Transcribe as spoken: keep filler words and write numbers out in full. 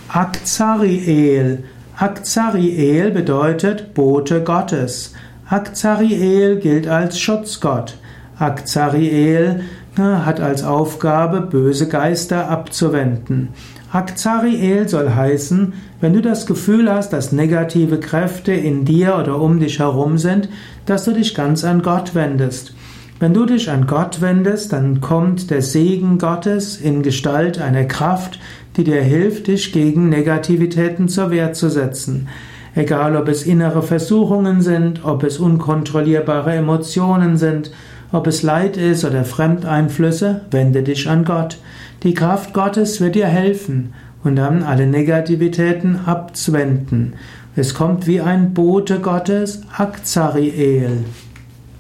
Azariel. Azariel bedeutet Bote Gottes. Azariel gilt als Schutzgott. Azariel hat als Aufgabe, böse Geister abzuwenden. Azariel soll heißen, wenn du das Gefühl hast, dass negative Kräfte in dir oder um dich herum sind, dass du dich ganz an Gott wendest. Wenn du dich an Gott wendest, dann kommt der Segen Gottes in Gestalt einer Kraft, die dir hilft, dich gegen Negativitäten zur Wehr zu setzen. Egal, ob es innere Versuchungen sind, ob es unkontrollierbare Emotionen sind, ob es Leid ist oder Fremdeinflüsse, wende dich an Gott. Die Kraft Gottes wird dir helfen und dann alle Negativitäten abzuwenden. Es kommt wie ein Bote Gottes, Azariel.